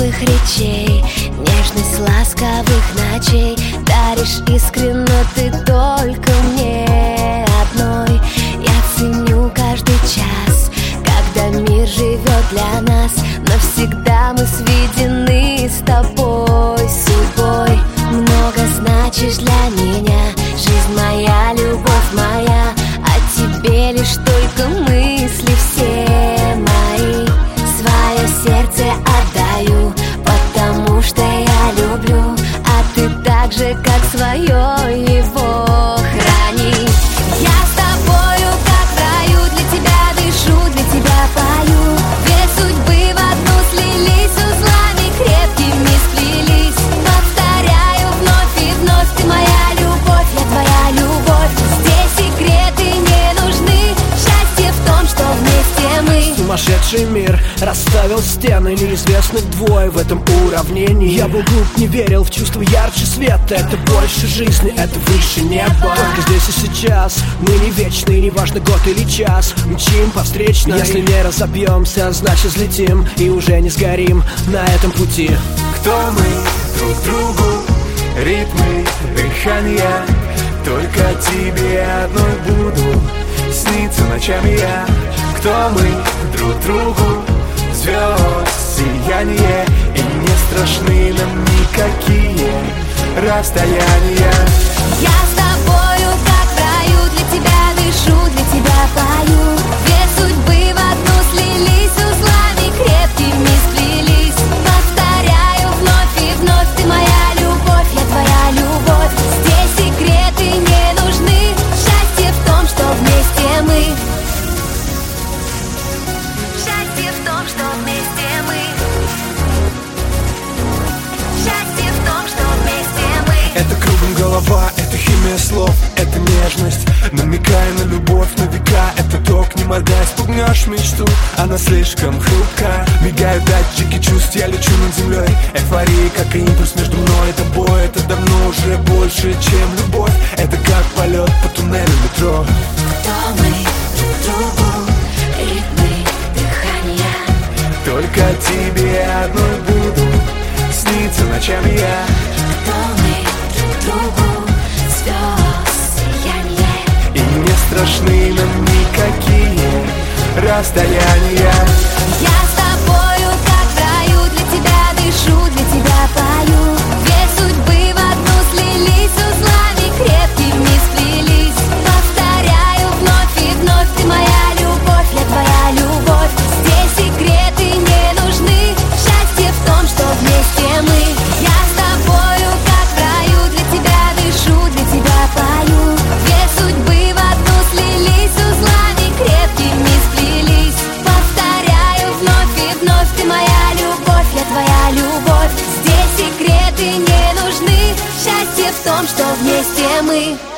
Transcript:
теплых речей, нежность ласковых ночей. Даришь искренно ты только мне одной. Я ценю каждый час, когда мир живет для нас. Навсегда мы сведены с тобой судьбой. Много значишь для меня, жизнь моя, любовь моя. О тебе лишь только мысли все мои. Свое сердце отдаю, потому что я люблю. А ты так же, как свое его храни. Я с тобою, как в раю, для тебя дышу, для тебя пою. Две судьбы в одну слились, узлами крепкими сплелись. Повторяю вновь и вновь, ты моя любовь, я твоя любовь. Здесь секреты не нужны, счастье в том, что вместе мы. Сумасшедший мир расставил стены, неизвестных двое в этом уравнении. Я был глуп, не верил в чувство ярче света. Это больше жизни, это выше неба. Только здесь и сейчас, мы не вечны, неважно год или час. Мчим по встречной, если не разобьемся, значит взлетим и уже не сгорим на этом пути. Кто мы друг другу, ритмы дыхания. Только тебе одной буду сниться ночами я. Кто мы друг другу, звезд сияние. И не страшны нам никакие расстояния. Я с тобою, как в раю, для тебя дышу, для тебя пою. Две судьбы в одну слились, узлами крепкими сплелись. Повторяю вновь и вновь, ты моя любовь, я твоя любовь. Здесь секреты не нужны, счастье в том, что вместе мы. Счастье в том, что вместе мы. Счастье в том, что вместе мы. Это кругом голова, это химия слов, это нежность, намекая на любовь на века. Это ток, не моргай, спугнешь мечту, она слишком хрупка. Мигают датчики чувств, я лечу над землей. Эйфория, как и импульс между мной и тобой. Это давно уже больше, чем любовь. Это как полет по туннелю метро. Кто мы друг другу, ритмы дыхания. Только тебе одной буду сниться ночами я. Кто мы друг другу, звезд сияние. И не страшны нам никакие расстояния. Я с тобою, как в раю, для тебя дышу, для тебя пою. Две судьбы в одну слились, узлами крепкими сплелись. Повторяю вновь и вновь, ты моя любовь, я твоя любовь. Здесь секреты не нужны, счастье в том, что вместе мы. Я с тобою, как в раю, для тебя дышу, для тебя пою. Две судьбы в одну слились, узлами крепкими сплелись. Повторяю вновь и вновь, ты моя любовь, я твоя любовь. Здесь секреты не нужны, счастье в том, что вместе мы.